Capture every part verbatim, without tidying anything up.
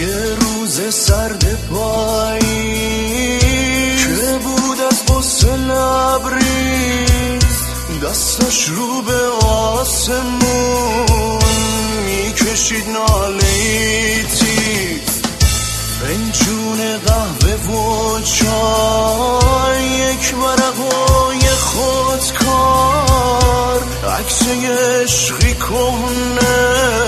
یه روز سرد پایی که بود از غصه لبریز، دستش رو به آسمون میکشید ناله ای تیز. فنجون قهوه و چای، یک ورقای خودکار، عکس عشقی کهنه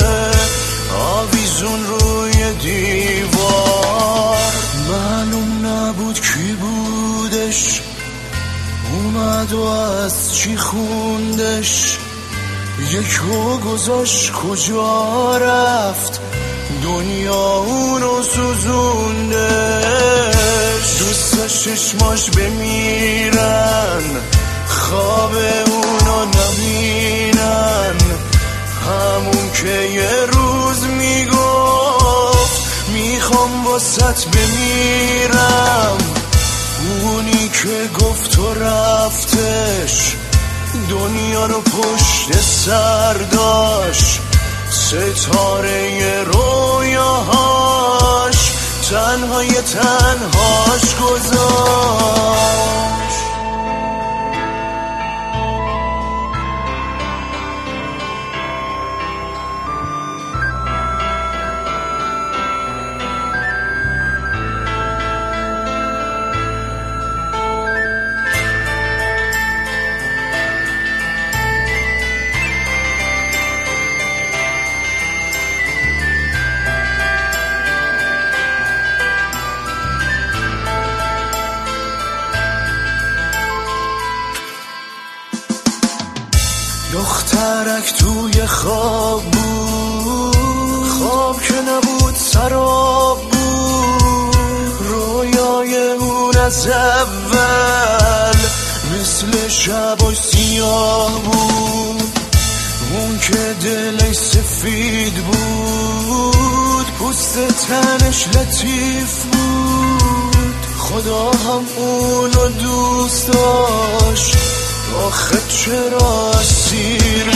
آویزون روی دیوار. معلوم نبود کی بودش، اومد و از چی خوندش، یکو گذاشت کجا رفت، دنیا اونو سوزوندش. دوستاش چشماش بمیرن، خواب اونو نبینن، همون که یه روز میگفت میخوام واسط بمیرم، اونی که گفت و رفتش، دنیا رو پشت سر داشت، ستاره رویاهاش تنهای تنهاش گذاشت. دخترک توی خواب بود، خواب که نبود سراب بود، رویای اون از اول مثل شبای سیاه بود. اون که دلش سفید بود، پوست تنش لطیف بود، خدا هم اونو دوست داشت، آخه چرا اسیر